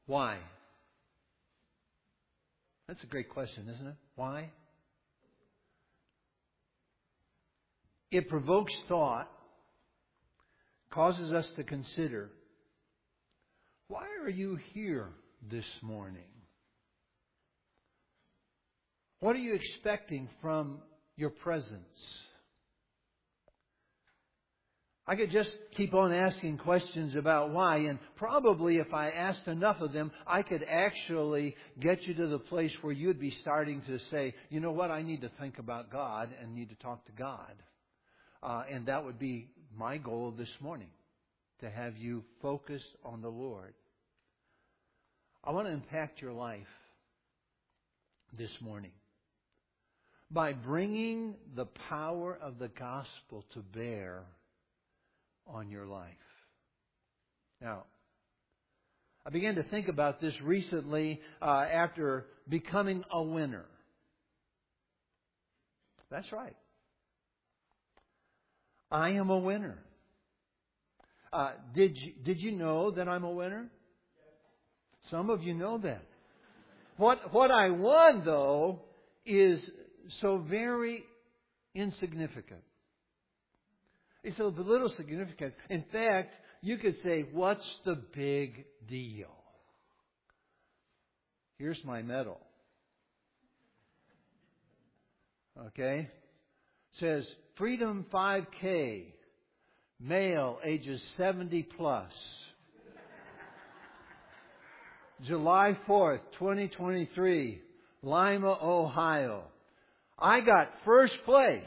Why? That's a great question, isn't it? Why? It provokes thought, causes us to consider, why are you here this morning? What are you expecting from your presence? I could just keep on asking questions about why, and probably if I asked enough of them, I could actually get you to the place where you'd be starting to say, you know what, I need to think about God and need to talk to God. And that would be my goal this morning, to have you focus on the Lord. I want to impact your life this morning by bringing the power of the gospel to bear on your life. Now, I began to think about this recently after becoming a winner. That's right. I am a winner. Did you know that I'm a winner? Some of you know that. What I won, though, is so very insignificant. It's of little significance. In fact, you could say, what's the big deal? Here's my medal. Okay? It says, Freedom 5K, male ages 70 plus. July 4th, 2023, Lima, Ohio. I got first place.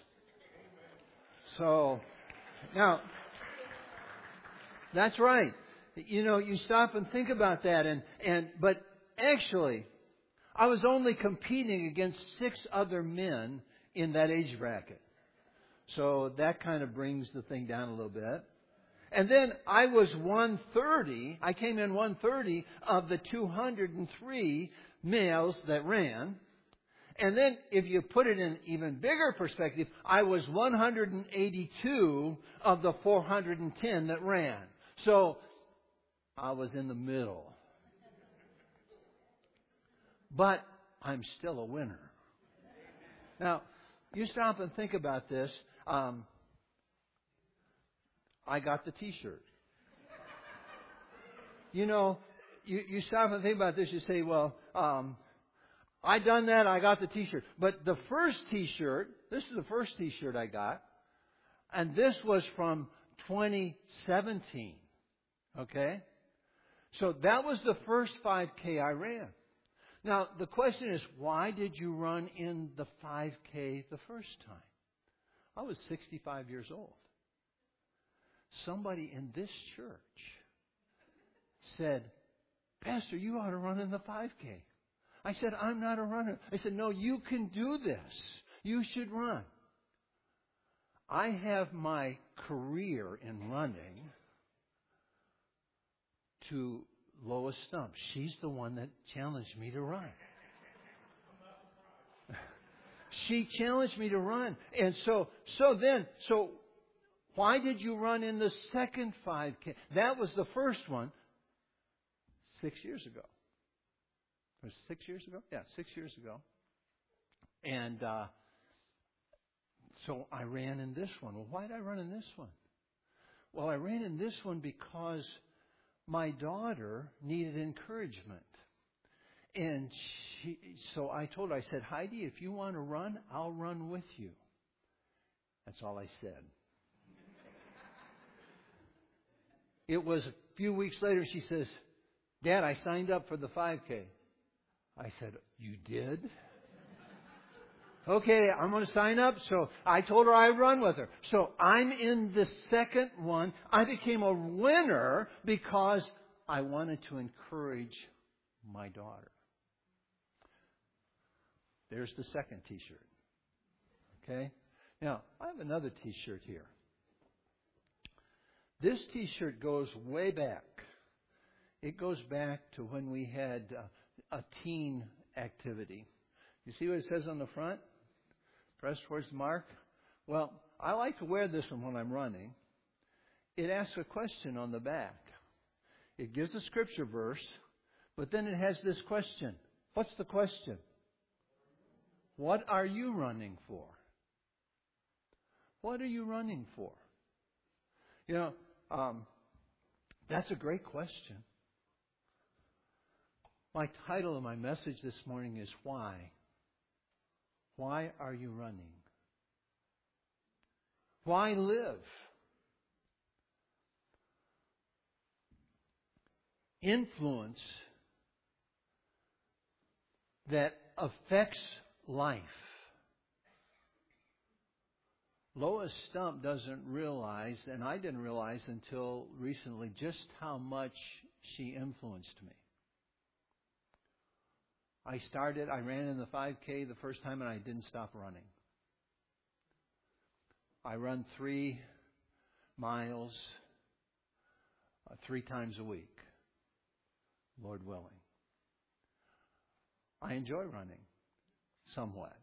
So, now, that's right. You know, you stop and think about that. But actually, I was only competing against 6 other men in that age bracket. So that kind of brings the thing down a little bit. And then I was 130. I came in 130 of the 203 males that ran. And then if you put it in even bigger perspective, I was 182 of the 410 that ran. So I was in the middle. But I'm still a winner. Now, you stop and think about this. I got the T-shirt. You know, you stop and think about this. You say, well, I done that. I got the T-shirt. But the first T-shirt, this is the first T-shirt I got. And this was from 2017. Okay? So that was the first 5K I ran. Now, the question is, why did you run in the 5K the first time? I was 65 years old. Somebody in this church said, Pastor, you ought to run in the 5K. I said, I'm not a runner. I said, no, you can do this. You should run. I have my career in running to Lois Stump. She's the one that challenged me to run. She challenged me to run. And so why did you run in the second 5K? That was the first one 6 years ago. It was 6 years ago? Yeah, 6 years ago. And so I ran in this one. Well, why did I run in this one? Well, I ran in this one because my daughter needed encouragement. And so I told her, I said, Heidi, if you want to run, I'll run with you. That's all I said. It was a few weeks later, she says, Dad, I signed up for the 5K. I said, you did? Okay, I'm going to sign up. So I told her I'd run with her. So I'm in the second one. I became a winner because I wanted to encourage my daughter. There's the second T-shirt. Okay? Now, I have another T-shirt here. This T-shirt goes way back. It goes back to when we had a teen activity. You see what it says on the front? Press towards the mark. Well, I like to wear this one when I'm running. It asks a question on the back. It gives a scripture verse, But then it has this question. What's the question? What are you running for? What are you running for? That's a great question. My title of my message this morning is Why? Why are you running? Why live? Influence that affects life. Lois Stump doesn't realize, and I didn't realize until recently, just how much she influenced me. I ran in the 5K the first time and I didn't stop running. I run 3 miles 3 times a week, Lord willing. I enjoy running somewhat.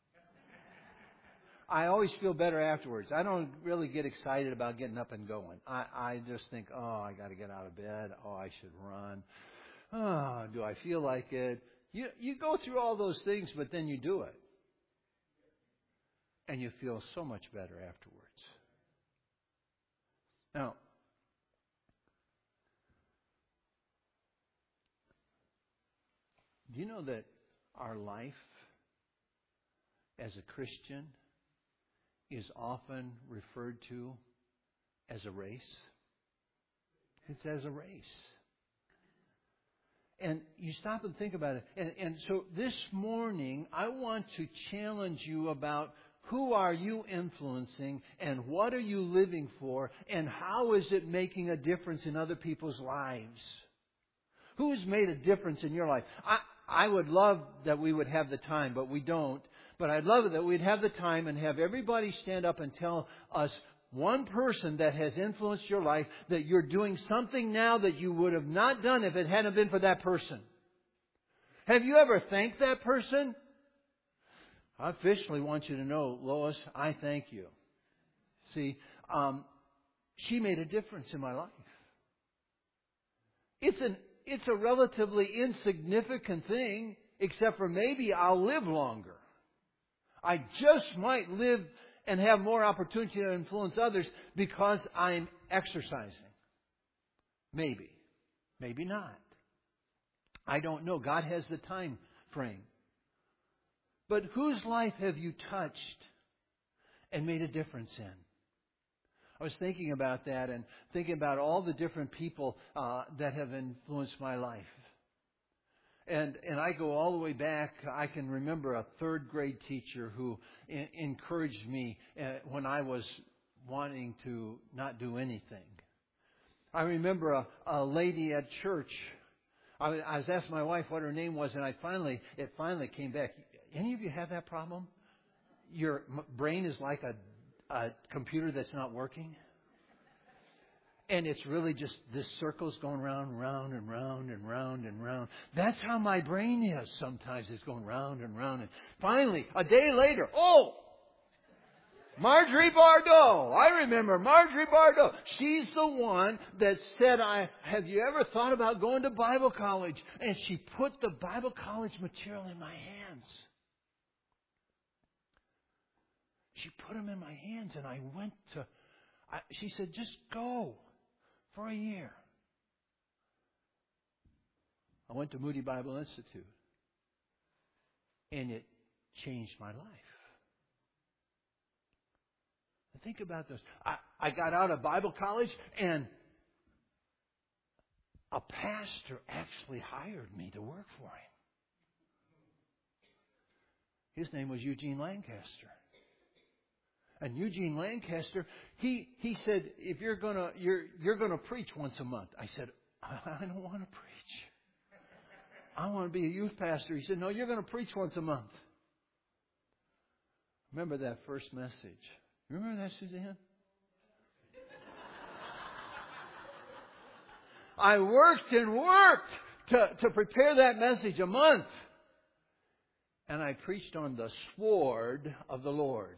I always feel better afterwards. I don't really get excited about getting up and going. I just think, I got to get out of bed. I should run. Do I feel like it? You go through all those things, but then you do it. And you feel so much better afterwards. Now, do you know that our life as a Christian is often referred to as a race? It's as a race. And you stop and think about it. And so this morning, I want to challenge you about who are you influencing and what are you living for and how is it making a difference in other people's lives? Who has made a difference in your life? I would love that we would have the time, but we don't. But I'd love it that we'd have the time and have everybody stand up and tell us one person that has influenced your life, that you're doing something now that you would have not done if it hadn't been for that person. Have you ever thanked that person? I officially want you to know, Lois, I thank you. See, she made a difference in my life. It's a relatively insignificant thing, except for maybe I'll live longer. I just might live and have more opportunity to influence others because I'm exercising. Maybe. Maybe not. I don't know. God has the time frame. But whose life have you touched and made a difference in? I was thinking about that and thinking about all the different people that have influenced my life. And I go all the way back. I can remember a 3rd grade teacher who encouraged me when I was wanting to not do anything. I remember a lady at church. I was asking my wife what her name was, and it finally came back. Any of you have that problem? Your brain is like a computer that's not working. And it's really just this circle's going round and round and round and round and round. That's how my brain is sometimes. It's going round and round. And finally, a day later, Marjorie Bardot. I remember Marjorie Bardot. She's the one that said, have you ever thought about going to Bible college? And she put the Bible college material in my hands. She put them in my hands and I went to, she said, just go for a year. I went to Moody Bible Institute and it changed my life. Think about this. I got out of Bible college and a pastor actually hired me to work for him. His name was Eugene Lancaster. And Eugene Lancaster, he said, if you're gonna preach once a month. I said, I don't want to preach. I want to be a youth pastor. He said, no, you're going to preach once a month. Remember that first message. Remember that, Suzanne? I worked and worked to prepare that message a month. And I preached on the sword of the Lord.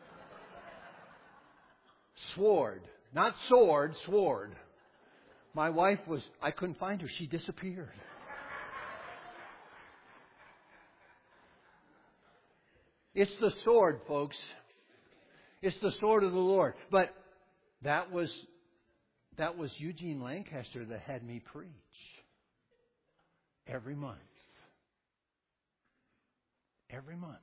Sword. Not sword, sword. My wife I couldn't find her. She disappeared. It's the sword, folks. It's the sword of the Lord. But that was Eugene Lancaster that had me preach every month. Every month.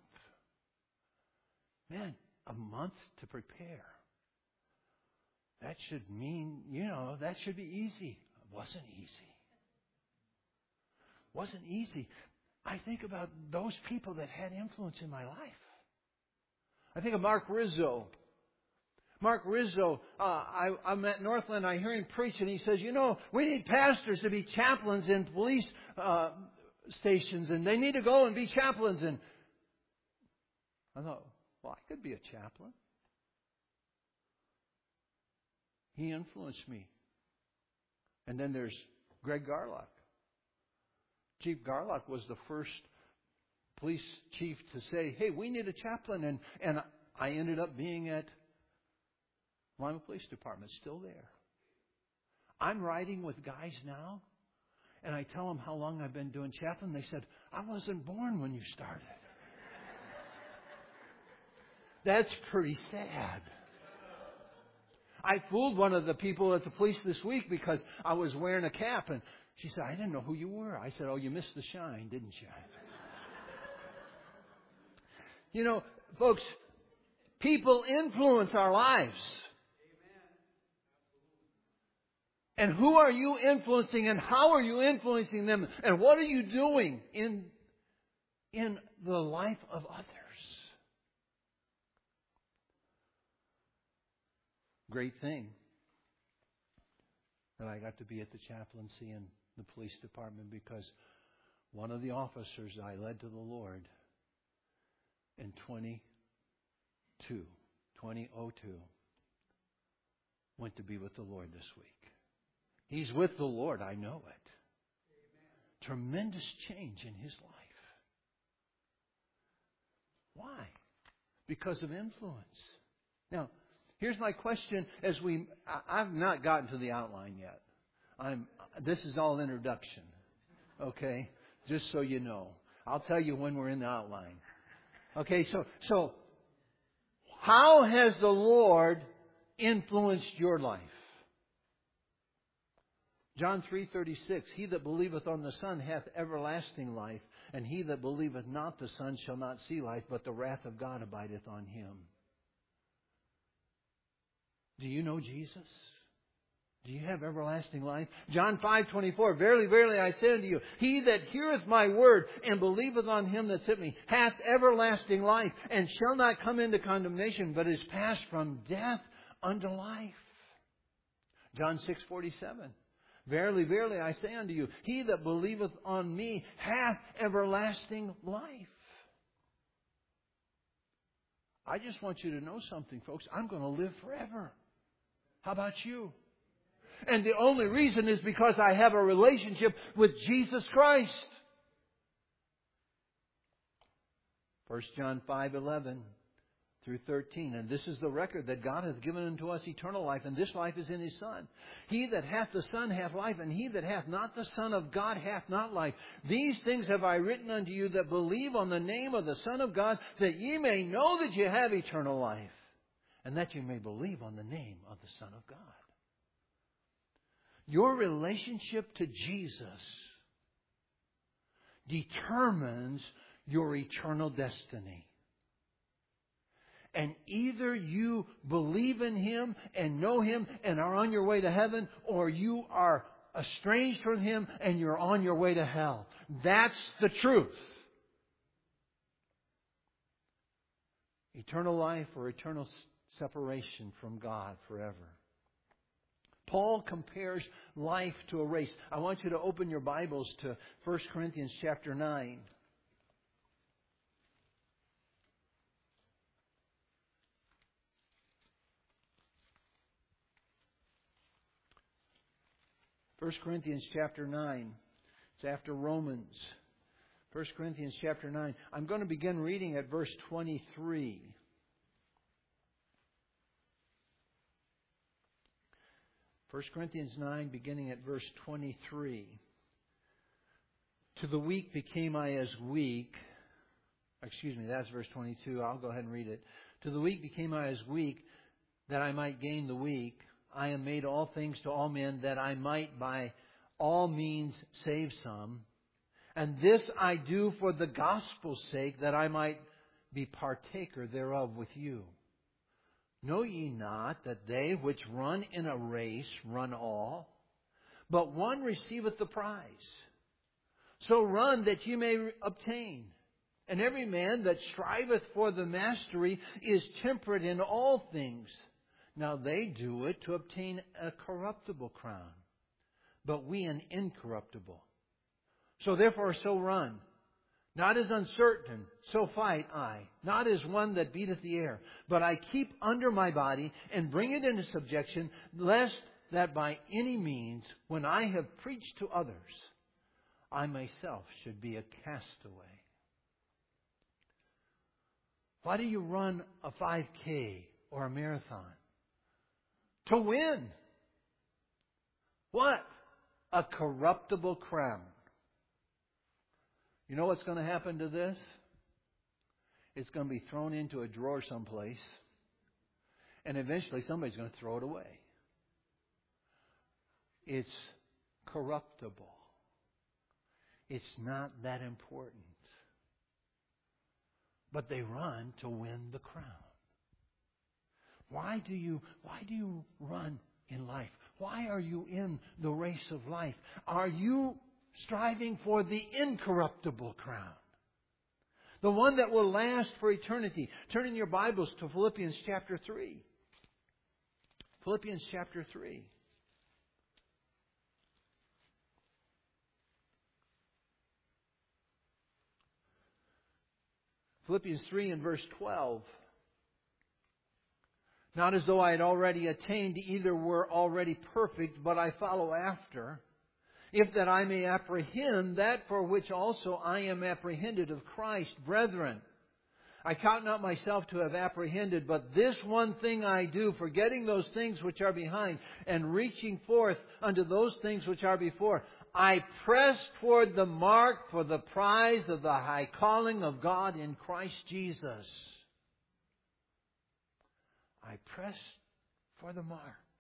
Man, a month to prepare. That should mean, that should be easy. It wasn't easy. It wasn't easy. I think about those people that had influence in my life. I think of Mark Rizzo. Mark Rizzo, I'm at Northland, I hear him preach, and he says, we need pastors to be chaplains in police stations, and they need to go and be chaplains. And I thought, well, I could be a chaplain. He influenced me. And then there's Greg Garlock. Chief Garlock was the first police chief to say, hey, we need a chaplain. And I ended up being at Lima Police Department, still there. I'm riding with guys now, and I tell them how long I've been doing chaplain. They said, I wasn't born when you started. That's pretty sad. I fooled one of the people at the police this week because I was wearing a cap, and she said, I didn't know who you were. I said, oh, you missed the shine, didn't you? Folks, people influence our lives. And who are you influencing, and how are you influencing them, and what are you doing in the life of others? Great thing that I got to be at the chaplaincy in the police department, because one of the officers I led to the Lord in 2002 went to be with the Lord this week. He's with the Lord, I know it. Amen. Tremendous change in his life. Why? Because of influence. Now, here's my question as I've not gotten to the outline yet. This is all introduction. Okay? Just so you know. I'll tell you when we're in the outline. Okay, so how has the Lord influenced your life? John 3:36, he that believeth on the Son hath everlasting life, and he that believeth not the Son shall not see life, but the wrath of God abideth on him. Do you know Jesus? Do you have everlasting life? John 5:24, verily, verily, I say unto you, he that heareth my word and believeth on him that sent me hath everlasting life, and shall not come into condemnation, but is passed from death unto life. John 6:47. Verily, verily, I say unto you, he that believeth on me hath everlasting life. I just want you to know something, folks. I'm going to live forever. How about you? And the only reason is because I have a relationship with Jesus Christ. 1 John 5:11 through 13. And this is the record that God hath given unto us eternal life, and this life is in His Son. He that hath the Son hath life, and he that hath not the Son of God hath not life. These things have I written unto you that believe on the name of the Son of God, that ye may know that ye have eternal life, and that you may believe on the name of the Son of God. Your relationship to Jesus determines your eternal destiny. And either you believe in Him and know Him and are on your way to heaven, or you are estranged from Him and you're on your way to hell. That's the truth. Eternal life or eternal separation from God forever. Paul compares life to a race. I want you to open your Bibles to 1 Corinthians chapter 9. First Corinthians chapter 9. It's after Romans. 1 Corinthians chapter 9. I'm going to begin reading at verse 23. 1 Corinthians 9, beginning at verse 23. To the weak became I as weak. That's verse 22. I'll go ahead and read it. To the weak became I as weak, that I might gain the weak. I am made all things to all men, that I might by all means save some. And this I do for the gospel's sake, that I might be partaker thereof with you. Know ye not that they which run in a race run all, but one receiveth the prize? So run that ye may obtain. And every man that striveth for the mastery is temperate in all things. Now they do it to obtain a corruptible crown, but we an incorruptible. So therefore so run. Not as uncertain, so fight I. Not as one that beateth the air. But I keep under my body and bring it into subjection, lest that by any means, when I have preached to others, I myself should be a castaway. Why do you run a 5K or a marathon? To win. What? A corruptible crown. You know what's going to happen to this? It's going to be thrown into a drawer someplace, and eventually somebody's going to throw it away. It's corruptible. It's not that important. But they run to win the crown. Why do you run in life? Why are you in the race of life? Are you striving for the incorruptible crown? The one that will last for eternity. Turn in your Bibles to Philippians chapter 3. Philippians chapter 3. Philippians 3 and verse 12. Not as though I had already attained, either were already perfect, but I follow after, if that I may apprehend that for which also I am apprehended of Christ. Brethren, I count not myself to have apprehended, but this one thing I do, forgetting those things which are behind, and reaching forth unto those things which are before. I press toward the mark for the prize of the high calling of God in Christ Jesus. I press for the mark.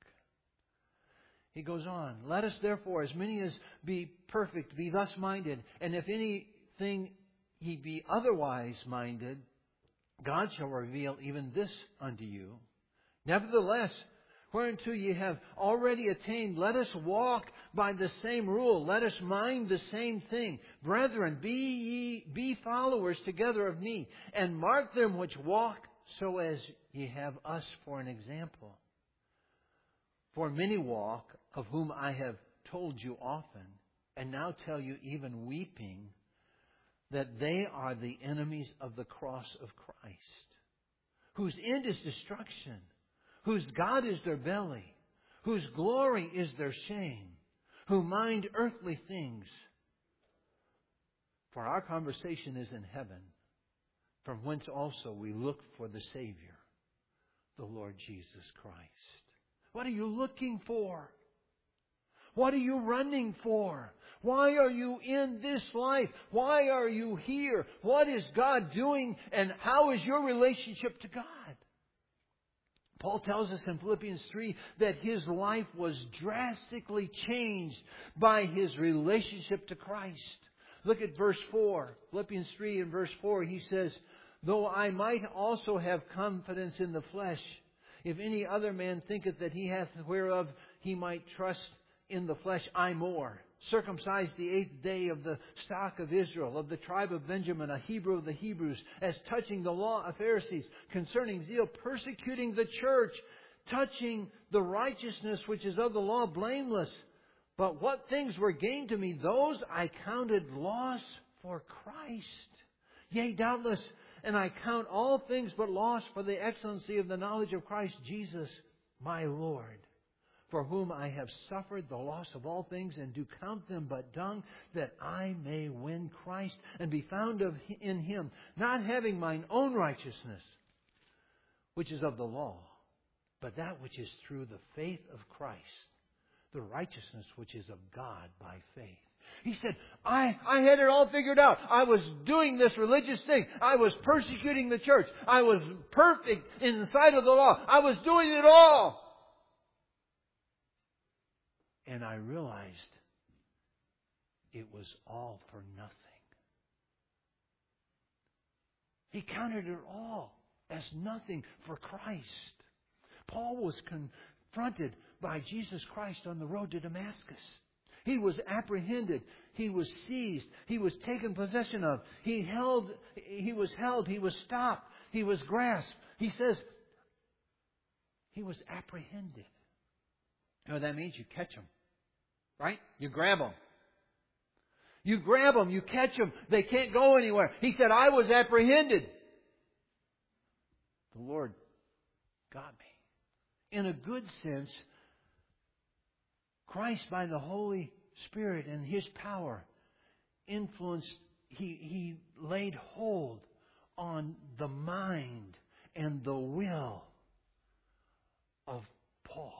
He goes on, let us therefore, as many as be perfect, be thus minded. And if anything ye be otherwise minded, God shall reveal even this unto you. Nevertheless, whereunto ye have already attained, let us walk by the same rule. Let us mind the same thing. Brethren, be followers together of me, and mark them which walk, so as ye have us for an example. For many walk, of whom I have told you often, and now tell you even weeping, that they are the enemies of the cross of Christ, whose end is destruction, whose God is their belly, whose glory is their shame, who mind earthly things. For our conversation is in heaven, from whence also we look for the Savior, the Lord Jesus Christ. What are you looking for? What are you running for? Why are you in this life? Why are you here? What is God doing? And how is your relationship to God? Paul tells us in Philippians 3 that his life was drastically changed by his relationship to Christ. Look at verse 4. Philippians 3 and verse 4, he says, though I might also have confidence in the flesh, if any other man thinketh that he hath whereof he might trust in the flesh, I more. Circumcised the 8th day, of the stock of Israel, of the tribe of Benjamin, a Hebrew of the Hebrews, as touching the law of Pharisees, concerning zeal, persecuting the church, touching the righteousness which is of the law, blameless. But what things were gained to me, those I counted loss for Christ. Yea, doubtless, and I count all things but loss for the excellency of the knowledge of Christ Jesus, my Lord, for whom I have suffered the loss of all things, and do count them but dung, that I may win Christ, and be found in Him, not having mine own righteousness, which is of the law, but that which is through the faith of Christ, the righteousness which is of God by faith. He said, I had it all figured out. I was doing this religious thing. I was persecuting the church. I was perfect in the sight of the law. I was doing it all. And I realized it was all for nothing. He counted it all as nothing for Christ. Paul was confronted by Jesus Christ on the road to Damascus. He was apprehended. He was seized. He was taken possession of. He was held. He was stopped. He was grasped. He says he was apprehended. You know what that means? You catch them. Right? You grab them. You grab them. You catch them. They can't go anywhere. He said, I was apprehended. The Lord got me. In a good sense, Christ, by the Holy Spirit and His power, influenced, He laid hold on the mind and the will of Paul.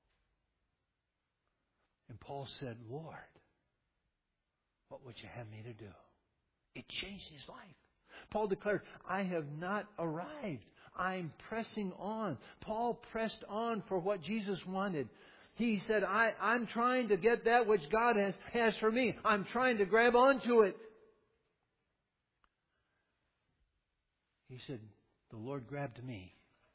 And Paul said, Lord, what would you have me to do? It changed his life. Paul declared, I have not arrived. I'm pressing on. Paul pressed on for what Jesus wanted. He said, I'm trying to get that which God has for me. I'm trying to grab onto it. He said, the Lord grabbed me.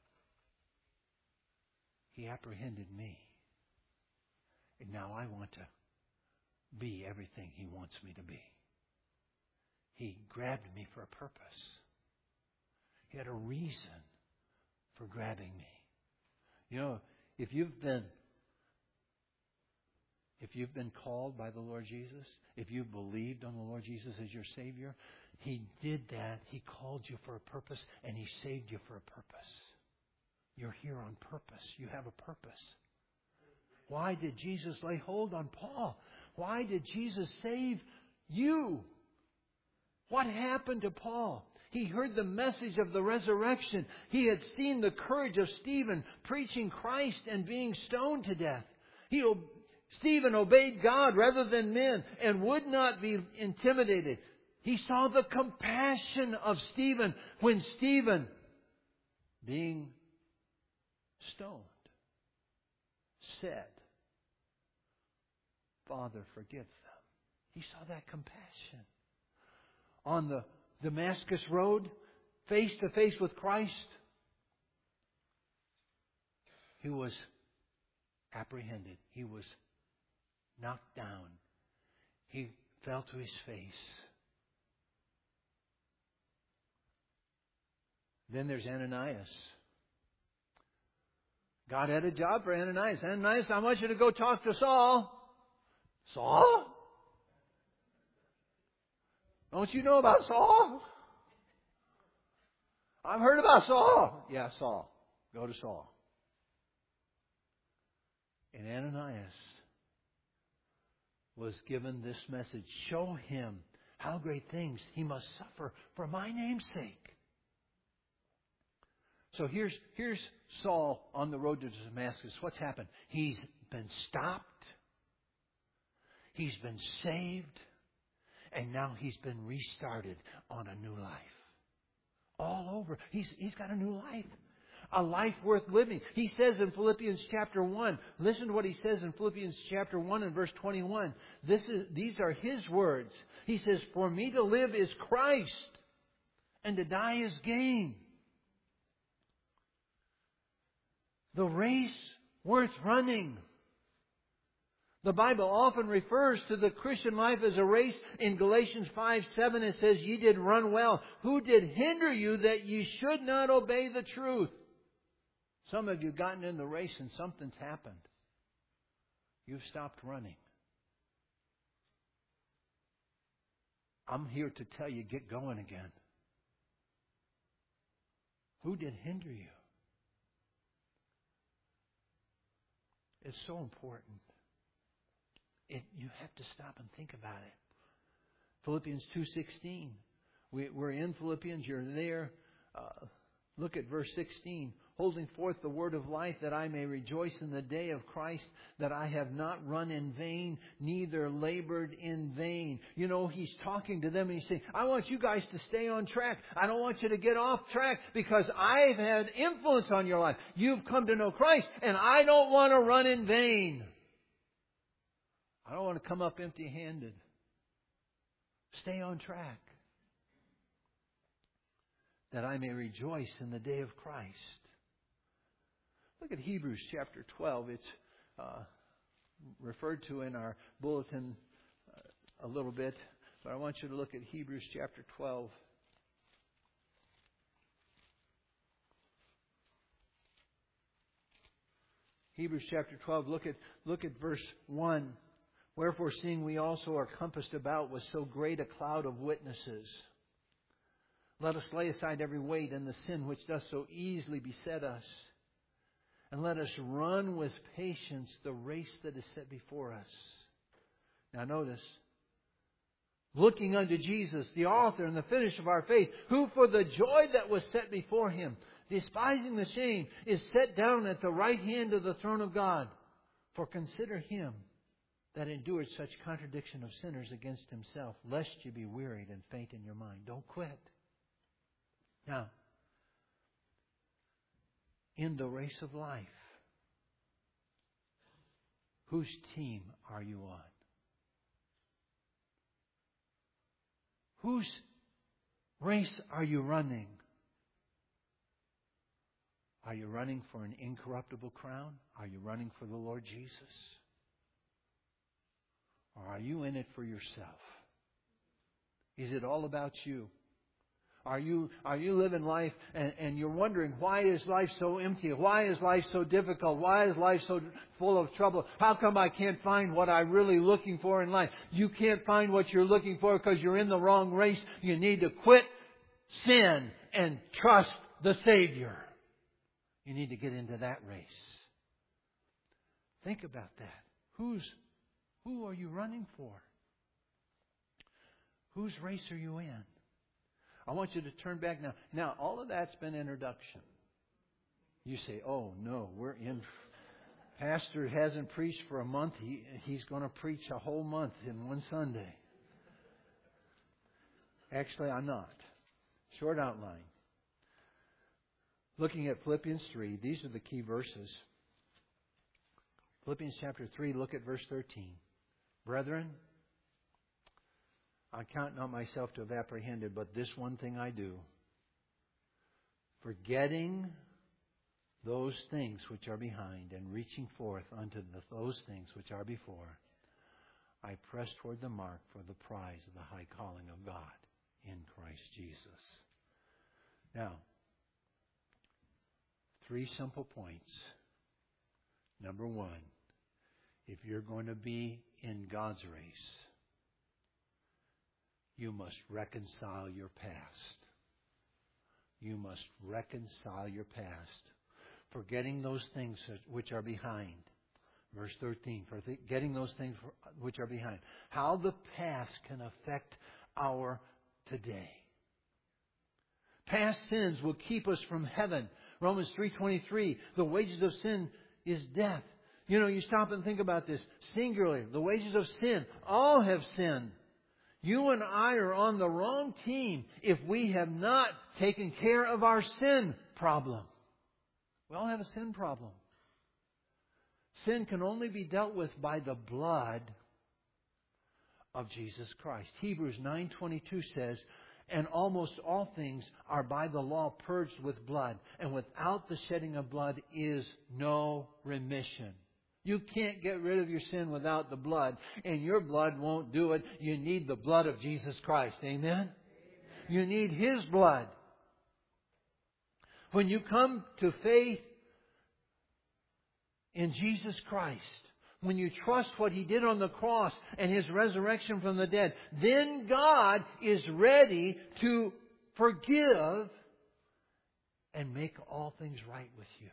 He apprehended me. And now I want to be everything He wants me to be. He grabbed me for a purpose. He had a reason for grabbing me. You know, if you've been called by the Lord Jesus, if you've believed on the Lord Jesus as your Savior, He did that. He called you for a purpose, and He saved you for a purpose. You're here on purpose. You have a purpose. Why did Jesus lay hold on Paul? Why did Jesus save you? What happened to Paul? He heard the message of the resurrection. He had seen the courage of Stephen preaching Christ and being stoned to death. Stephen obeyed God rather than men and would not be intimidated. He saw the compassion of Stephen when Stephen, being stoned, said, Father, forgive them. He saw that compassion. On the Damascus Road, face to face with Christ, he was apprehended. He was knocked down. He fell to his face. Then there's Ananias. God had a job for Ananias. Ananias, I want you to go talk to Saul. Saul? Don't you know about Saul? I've heard about Saul. Yeah, Saul. Go to Saul. And Ananias was given this message. Show him how great things he must suffer for my name's sake. So here's Saul on the road to Damascus. What's happened? He's been stopped. He's been saved. And now he's been restarted on a new life. All over. He's got a new life. A life worth living. He says in Philippians chapter 1, listen to what he says in Philippians chapter 1 and verse 21. These are his words. He says, for me to live is Christ, and to die is gain. The race worth running. The Bible often refers to the Christian life as a race. In Galatians 5:7 it says, ye did run well. Who did hinder you that ye should not obey the truth? Some of you have gotten in the race and something's happened. You've stopped running. I'm here to tell you, get going again. Who did hinder you? It's so important. You have to stop and think about it. Philippians 2:16. We're in Philippians. You're there. Look at verse 16. holding forth the word of life, that I may rejoice in the day of Christ, that I have not run in vain, neither labored in vain. You know, He's talking to them and He's saying, I want you guys to stay on track. I don't want you to get off track because I've had influence on your life. You've come to know Christ, and I don't want to run in vain. I don't want to come up empty-handed. Stay on track, that I may rejoice in the day of Christ. Look at Hebrews chapter 12. It's referred to in our bulletin a little bit, but I want you to look at Hebrews chapter 12. Hebrews chapter 12, look at verse 1. Wherefore, seeing we also are compassed about with so great a cloud of witnesses, let us lay aside every weight and the sin which doth so easily beset us, and let us run with patience the race that is set before us. Now notice, looking unto Jesus, the author and the finisher of our faith, who for the joy that was set before Him, despising the shame, is set down at the right hand of the throne of God. For consider Him that endured such contradiction of sinners against Himself, lest you be wearied and faint in your mind. Don't quit. Now, in the race of life, whose team are you on? Whose race are you running? Are you running for an incorruptible crown? Are you running for the Lord Jesus? Or are you in it for yourself? Is it all about you? Are you living life and you're wondering, why is life so empty? Why is life so difficult? Why is life so full of trouble? How come I can't find what I'm really looking for in life? You can't find what you're looking for because you're in the wrong race. You need to quit sin and trust the Savior. You need to get into that race. Think about that. Who are you running for? Whose race are you in? I want you to turn back now. Now, all of that's been introduction. You say, oh, no, we're in. Pastor hasn't preached for a month. He's going to preach a whole month in one Sunday. Actually, I'm not. Short outline. Looking at Philippians 3, these are the key verses. Philippians chapter 3, look at verse 13. Brethren, I count not myself to have apprehended, but this one thing I do, forgetting those things which are behind and reaching forth unto those things which are before, I press toward the mark for the prize of the high calling of God in Christ Jesus. Now, 3 simple points. Number 1, if you're going to be in God's race, you must reconcile your past. You must reconcile your past. Forgetting those things which are behind. Verse 13, forgetting those things which are behind. How the past can affect our today. Past sins will keep us from heaven. Romans 3:23, the wages of sin is death. You know, you stop and think about this. Singularly, the wages of sin, all have sinned. You and I are on the wrong team if we have not taken care of our sin problem. We all have a sin problem. Sin can only be dealt with by the blood of Jesus Christ. Hebrews 9:22 says, and almost all things are by the law purged with blood, and without the shedding of blood is no remission. You can't get rid of your sin without the blood, and your blood won't do it. You need the blood of Jesus Christ. Amen? You need His blood. When you come to faith in Jesus Christ, when you trust what He did on the cross and His resurrection from the dead, then God is ready to forgive and make all things right with you.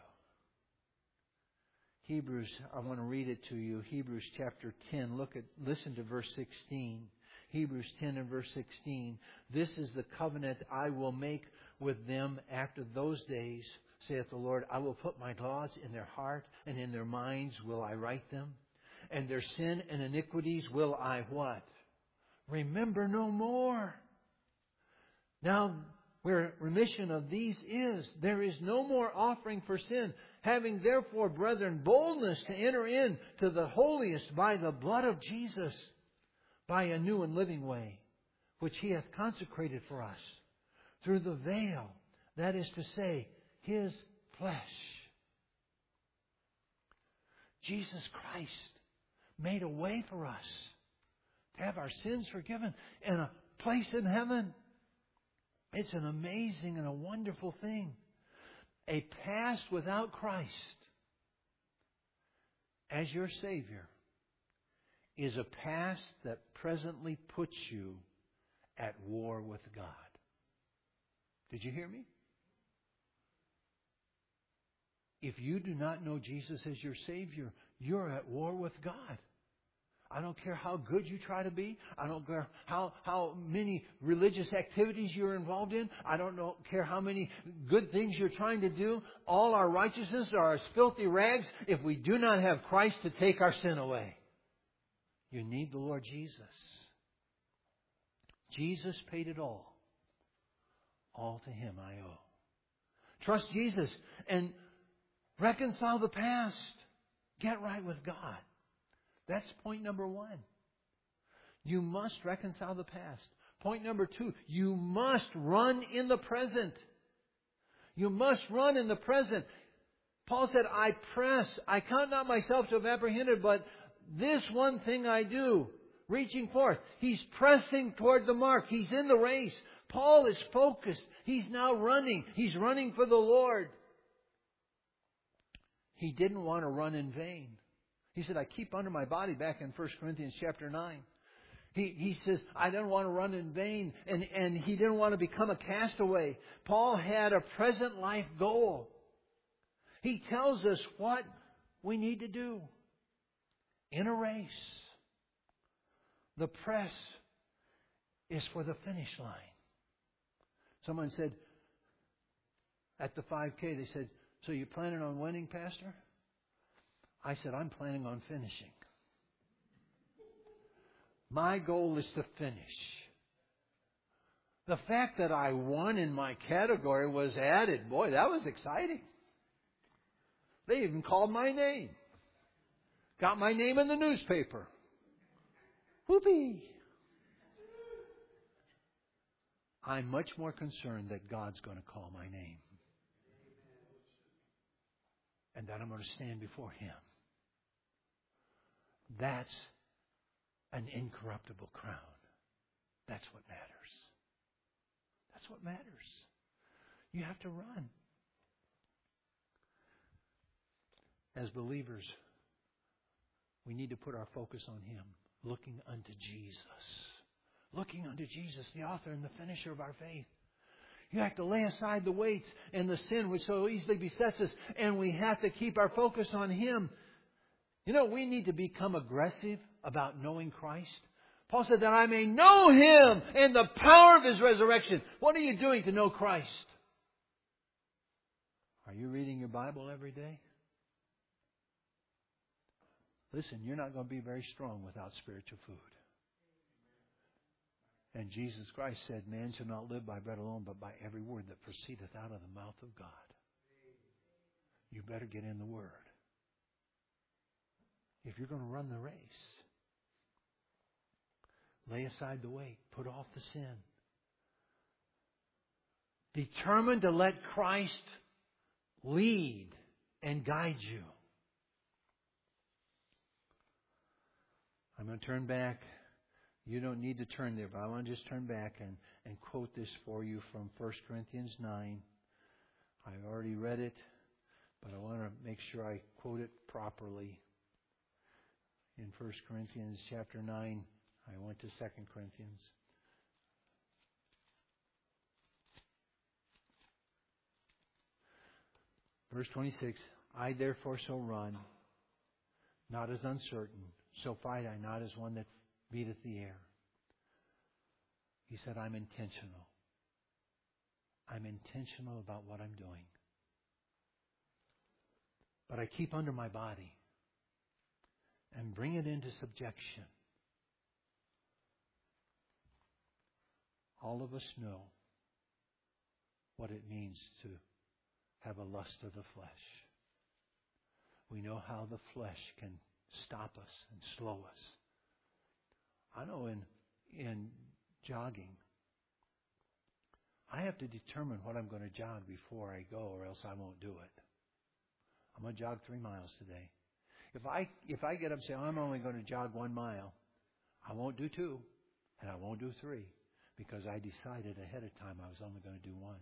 Hebrews, I want to read it to you. Hebrews chapter 10. Listen to verse 16. Hebrews 10 and verse 16. This is the covenant I will make with them after those days, saith the Lord, I will put my laws in their heart, and in their minds will I write them. And their sin and iniquities will I what? Remember no more. Now, where remission of these is, there is no more offering for sin. Having therefore, brethren, boldness to enter in to the holiest by the blood of Jesus, by a new and living way, which He hath consecrated for us, through the veil, that is to say, His flesh. Jesus Christ made a way for us to have our sins forgiven and a place in heaven. It's an amazing and a wonderful thing. A past without Christ as your Savior is a past that presently puts you at war with God. Did you hear me? If you do not know Jesus as your Savior, you're at war with God. I don't care how good you try to be. I don't care how many religious activities you're involved in. I don't care how many good things you're trying to do. All our righteousness are as filthy rags if we do not have Christ to take our sin away. You need the Lord Jesus. Jesus paid it all. All to Him I owe. Trust Jesus and reconcile the past. Get right with God. That's point number one. You must reconcile the past. Point number two, you must run in the present. You must run in the present. Paul said, I press. I count not myself to have apprehended, but this one thing I do, reaching forth. He's pressing toward the mark. He's in the race. Paul is focused. He's now running. He's running for the Lord. He didn't want to run in vain. He said, I keep under my body, back in 1 Corinthians chapter 9. He says, I didn't want to run in vain. And he didn't want to become a castaway. Paul had a present life goal. He tells us what we need to do. In a race, the press is for the finish line. Someone said at the 5K, they said, so you planning on winning, Pastor? I said, I'm planning on finishing. My goal is to finish. The fact that I won in my category was added. Boy, that was exciting. They even called my name. Got my name in the newspaper. Whoopee! I'm much more concerned that God's going to call my name. And that I'm going to stand before Him. That's an incorruptible crown. That's what matters. That's what matters. You have to run. As believers, we need to put our focus on Him, looking unto Jesus. Looking unto Jesus, the author and the finisher of our faith. You have to lay aside the weights and the sin which so easily besets us, and we have to keep our focus on Him. You know, we need to become aggressive about knowing Christ. Paul said that I may know Him and the power of His resurrection. What are you doing to know Christ? Are you reading your Bible every day? Listen, you're not going to be very strong without spiritual food. And Jesus Christ said, man shall not live by bread alone, but by every word that proceedeth out of the mouth of God. You better get in the Word. If you're going to run the race, lay aside the weight. Put off the sin. Determined to let Christ lead and guide you. I'm going to turn back. You don't need to turn there, but I want to just turn back and quote this for you from 1 Corinthians 9. I already read it, but I want to make sure I quote it properly. In 1 Corinthians chapter 9, I went to 2 Corinthians. Verse 26, I therefore so run, not as uncertain, so fight I not as one that beateth the air. He said, I'm intentional. I'm intentional about what I'm doing. But I keep under my body and bring it into subjection. All of us know what it means to have a lust of the flesh. We know how the flesh can stop us and slow us. I know in jogging, I have to determine what I'm going to jog before I go, or else I won't do it. I'm going to jog 3 miles today. If I get up and say, I'm only going to jog 1 mile, I won't do 2, and I won't do 3, because I decided ahead of time I was only going to do 1.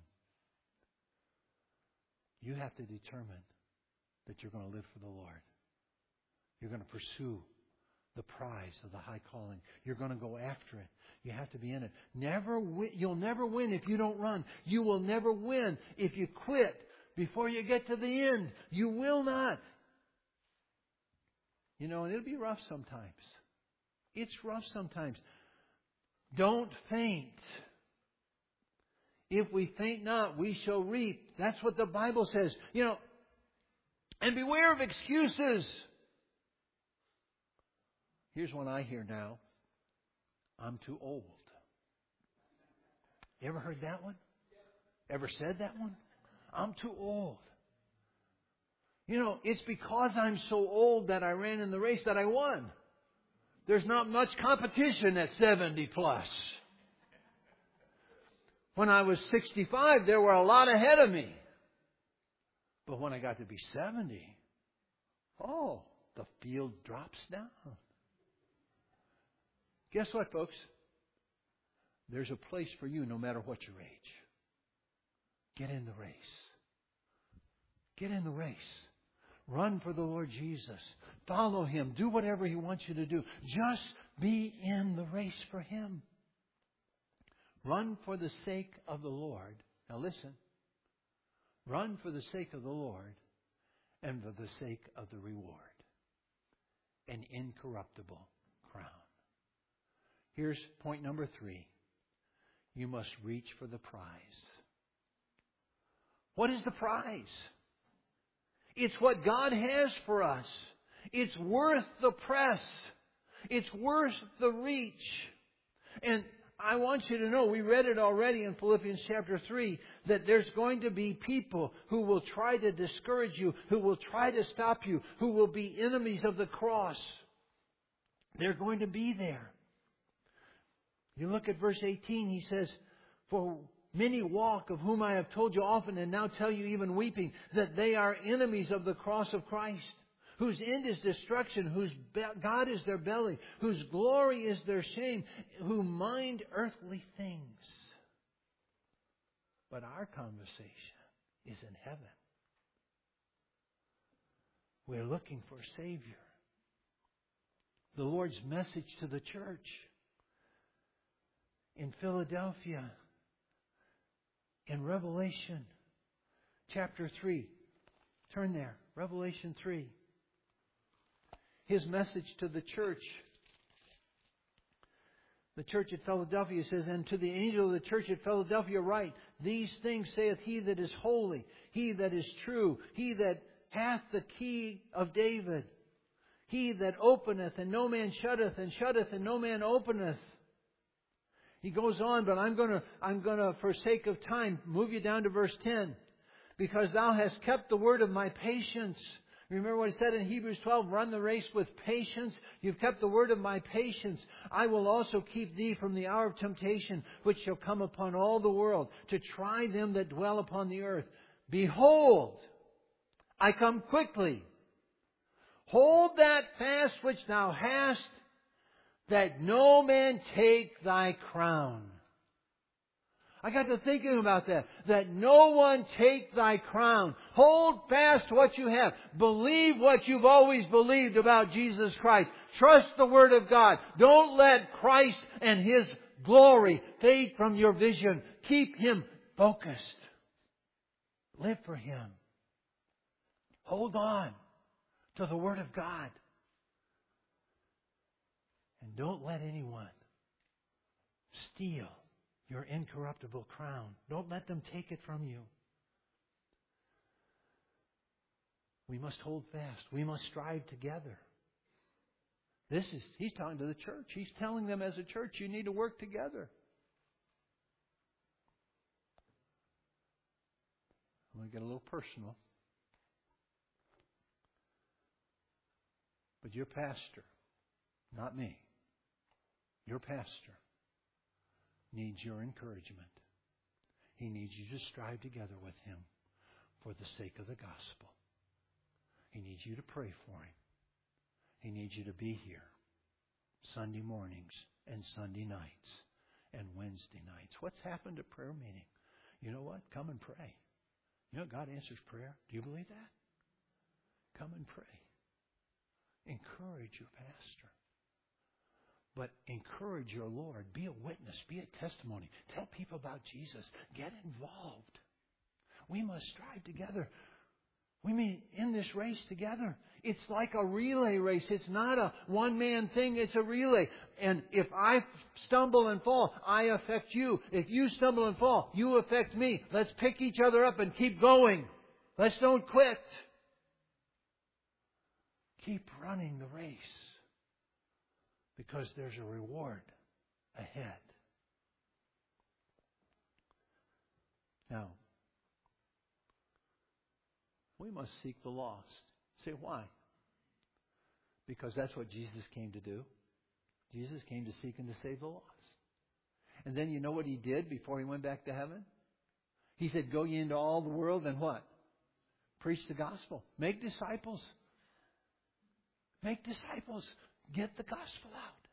You have to determine that you're going to live for the Lord. You're going to pursue the prize of the high calling. You're going to go after it. You have to be in it. You'll never win if you don't run. You will never win if you quit before you get to the end. You will not. And it'll be rough sometimes. It's rough sometimes. Don't faint. If we faint not, we shall reap. That's what the Bible says. And beware of excuses. Here's one I hear now. I'm too old. You ever heard that one? Ever said that one? I'm too old. It's because I'm so old that I ran in the race that I won. There's not much competition at 70 plus. When I was 65, there were a lot ahead of me. But when I got to be 70, the field drops down. Guess what, folks? There's a place for you no matter what your age. Get in the race. Get in the race. Run for the Lord Jesus. Follow Him. Do whatever He wants you to do. Just be in the race for Him. Run for the sake of the Lord. Now listen. Run for the sake of the Lord and for the sake of the reward. An incorruptible crown. Here's point number 3. You must reach for the prize. What is the prize? It's what God has for us. It's worth the press. It's worth the reach. And I want you to know, we read it already in Philippians chapter 3, that there's going to be people who will try to discourage you, who will try to stop you, who will be enemies of the cross. They're going to be there. You look at verse 18, he says, for many walk, of whom I have told you often, and now tell you even weeping, that they are enemies of the cross of Christ, whose end is destruction, whose God is their belly, whose glory is their shame, who mind earthly things. But our conversation is in heaven. We're looking for a Savior. The Lord's message to the church in Philadelphia, in Revelation chapter 3. Turn there. Revelation 3. His message to the church at Philadelphia says, and to the angel of the church at Philadelphia write, these things saith he that is holy, he that is true, he that hath the key of David, he that openeth and no man shutteth, and shutteth and no man openeth. He goes on, but I'm going to, for sake of time, move you down to verse 10. Because thou hast kept the word of my patience. Remember what it said in Hebrews 12, run the race with patience. You've kept the word of my patience. I will also keep thee from the hour of temptation, which shall come upon all the world, to try them that dwell upon the earth. Behold, I come quickly. Hold that fast which thou hast, that no man take thy crown. I got to thinking about that. That no one take thy crown. Hold fast what you have. Believe what you've always believed about Jesus Christ. Trust the Word of God. Don't let Christ and His glory fade from your vision. Keep Him focused. Live for Him. Hold on to the Word of God. And don't let anyone steal your incorruptible crown. Don't let them take it from you. We must hold fast. We must strive together. He's talking to the church. He's telling them as a church, you need to work together. I'm going to get a little personal. But your pastor, not me, your pastor needs your encouragement. He needs you to strive together with him for the sake of the gospel. He needs you to pray for him. He needs you to be here Sunday mornings and Sunday nights and Wednesday nights. What's happened at prayer meeting? You know what? Come and pray. You know God answers prayer. Do you believe that? Come and pray. Encourage your pastor. But encourage your Lord. Be a witness. Be a testimony. Tell people about Jesus. Get involved. We must strive together. We mean in this race together. It's like a relay race. It's not a one-man thing. It's a relay. And if I stumble and fall, I affect you. If you stumble and fall, you affect me. Let's pick each other up and keep going. Let's don't quit. Keep running the race. Because there's a reward ahead. Now, we must seek the lost. Say, why? Because that's what Jesus came to do. Jesus came to seek and to save the lost. And then you know what He did before He went back to heaven? He said, go ye into all the world and what? Preach the gospel. Make disciples. Make disciples. Get the gospel out.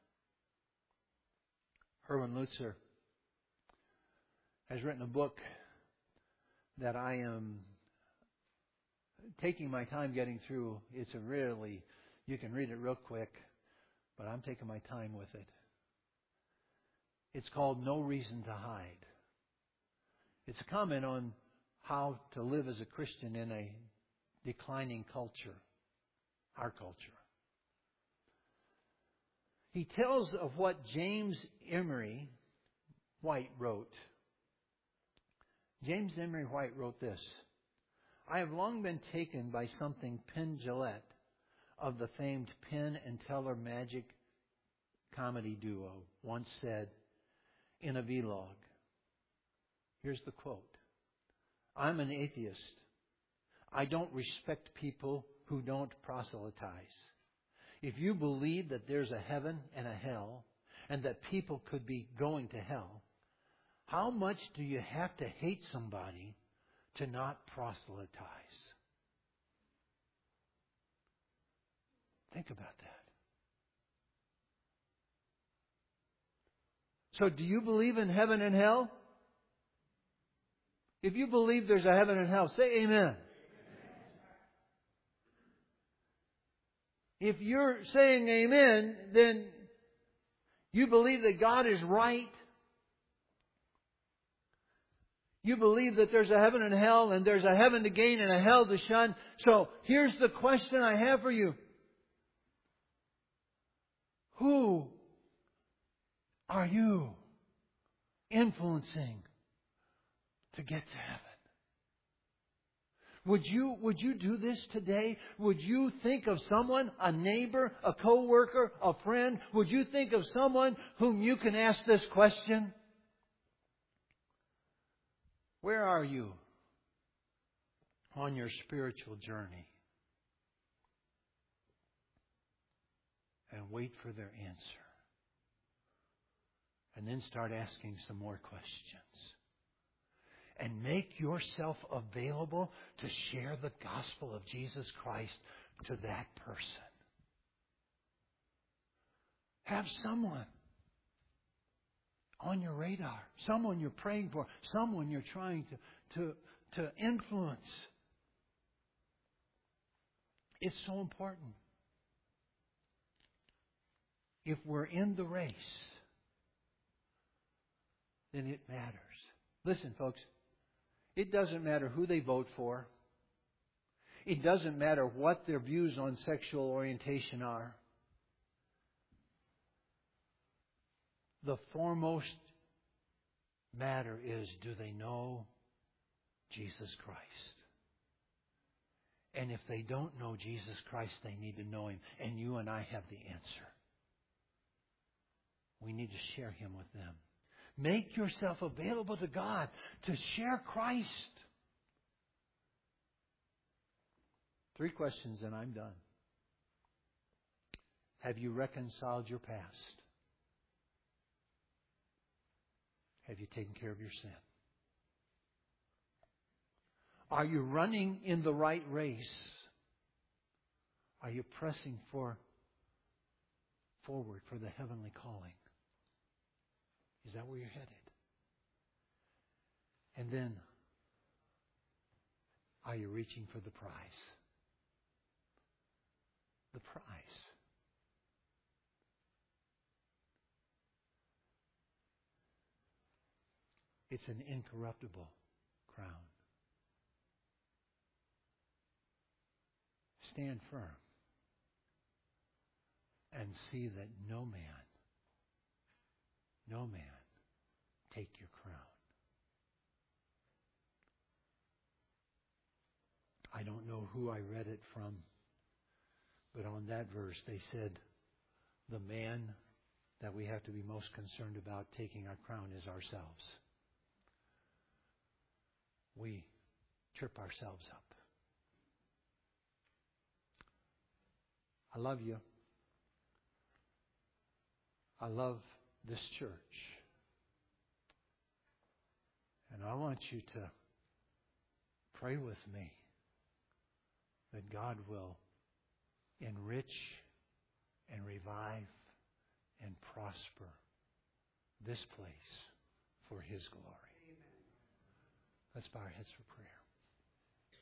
Herman Lutzer has written a book that I am taking my time getting through. It's a really, you can read it real quick, but I'm taking my time with it. It's called No Reason to Hide. It's a comment on how to live as a Christian in a declining culture, our culture. He tells of what James Emery White wrote. James Emery White wrote this. I have long been taken by something Penn Jillette of the famed Penn and Teller magic comedy duo once said in a vlog. Here's the quote. I'm an atheist. I don't respect people who don't proselytize. If you believe that there's a heaven and a hell, and that people could be going to hell, how much do you have to hate somebody to not proselytize? Think about that. So do you believe in heaven and hell? If you believe there's a heaven and hell, say amen. If you're saying amen, then you believe that God is right. You believe that there's a heaven and hell, and there's a heaven to gain and a hell to shun. So here's the question I have for you. Who are you influencing to get to heaven? Would you do this today? Would you think of someone, a neighbor, a co-worker, a friend? Would you think of someone whom you can ask this question? Where are you on your spiritual journey? And wait for their answer. And then start asking some more questions. And make yourself available to share the gospel of Jesus Christ to that person. Have someone on your radar, someone you're praying for, someone you're trying to influence. It's so important. If we're in the race, then it matters. Listen, folks. It doesn't matter who they vote for. It doesn't matter what their views on sexual orientation are. The foremost matter is, do they know Jesus Christ? And if they don't know Jesus Christ, they need to know Him. And you and I have the answer. We need to share Him with them. Make yourself available to God to share Christ. 3 questions and I'm done. Have you reconciled your past? Have you taken care of your sin? Are you running in the right race? Are you pressing forward for the heavenly calling? Is that where you're headed? And then, are you reaching for the prize? The prize. It's an incorruptible crown. Stand firm and see that no man take your crown. I don't know who I read it from, but on that verse they said the man that we have to be most concerned about taking our crown is ourselves. We trip ourselves up. I love you. I love this church. And I want you to pray with me that God will enrich and revive and prosper this place for His glory. Amen. Let's bow our heads for prayer.